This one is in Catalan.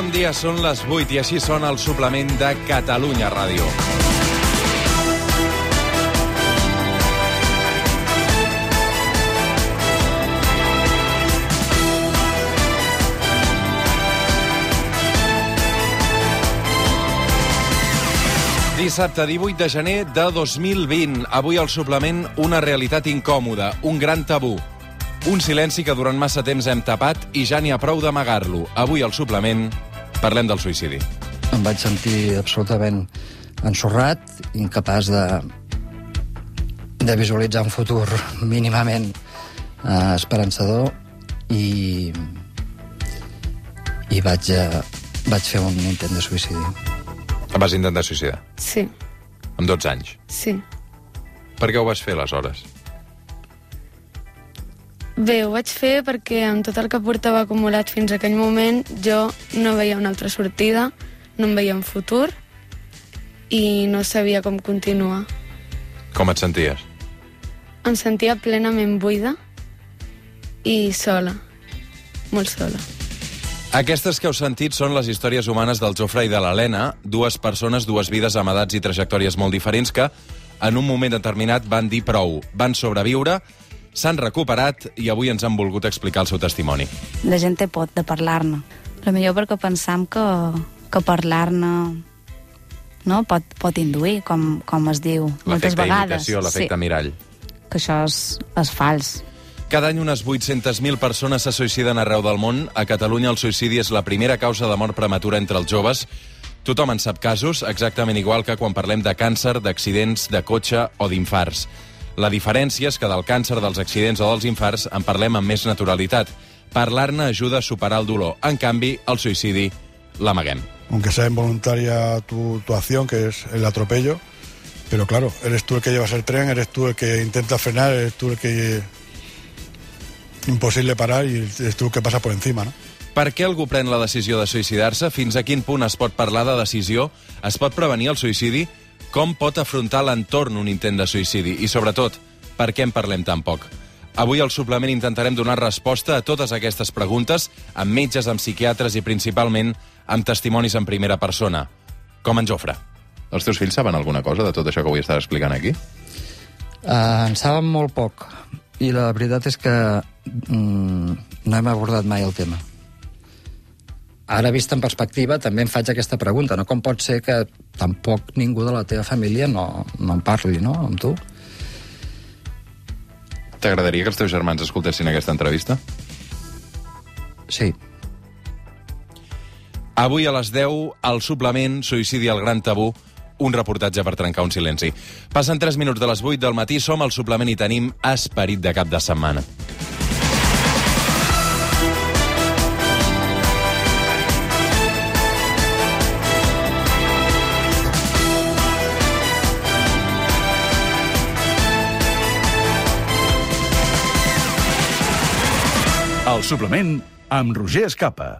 Bon dia, són les 8 i així sona el suplement de Catalunya Ràdio. Dissabte 18 de gener de 2020. Avui al suplement una realitat incòmoda, un gran tabú. Un silenci que durant massa temps hem tapat i ja n'hi ha prou d'amagar-lo. Avui al suplement parlem del suïcidi. Em vaig sentir absolutament ensorrat, incapaç de visualitzar un futur mínimament esperançador i vaig fer un intent de suïcidi. Vas intentar suïcidar? Sí. Amb 12 anys? Sí. Per què ho vas fer, aleshores? Bé, ho vaig fer perquè amb tot el que portava acumulat fins a aquell moment jo no veia una altra sortida, no em veia un futur i no sabia com continuar. Com et senties? Em sentia plenament buida i sola, molt sola. Aquestes que heu sentit són les històries humanes del Jofre i de l'Helena, dues persones, dues vides amb edats i trajectòries molt diferents que en un moment determinat van dir prou, van sobreviure, s'han recuperat i avui ens han volgut explicar el seu testimoni. La gent té por de parlar-ne. Potser perquè pensam que parlar-ne no, pot induir, com es diu moltes vegades. L'efecte imitació, l'efecte mirall. Que això és fals. Cada any unes 800.000 persones se suïciden arreu del món. A Catalunya el suïcidi és la primera causa de mort prematura entre els joves. Tothom en sap casos, exactament igual que quan parlem de càncer, d'accidents, de cotxe o d'infarts. La diferència és que del càncer, dels accidents o dels infarts en parlem amb més naturalitat. Parlar-ne ajuda a superar el dolor. En canvi, el suïcidi l'amaguem. Aunque sea involuntaria tu acción, que es el atropello, pero claro, eres tú el que llevas el tren, eres tú el que intenta frenar, eres tú el que... impossible parar i és tu el que passa per encima, no? Per què algú pren la decisió de suïcidar-se? Fins a quin punt es pot parlar de decisió? Es pot prevenir el suïcidi? Com pot afrontar l'entorn un intent de suïcidi? I sobretot, per què en parlem tan poc? Avui al suplement intentarem donar resposta a totes aquestes preguntes amb metges, amb psiquiatres i principalment amb testimonis en primera persona. Com en Jofre. Els teus fills saben alguna cosa de tot això que avui estàs explicant aquí? En saben molt poc. I la veritat és que no hem abordat mai el tema. Ara, vist en perspectiva, també em faig aquesta pregunta, no? Com pot ser que tampoc ningú de la teva família no en parli, no?, amb tu? T'agradaria que els teus germans escoltessin aquesta entrevista? Sí. Avui a les 10, al suplement Suïcidi al gran tabú, un reportatge per trencar un silenci. Passen 3 minuts de les 8 del matí, som al suplement i tenim esperit de cap de setmana. El suplement amb Roger Escapa.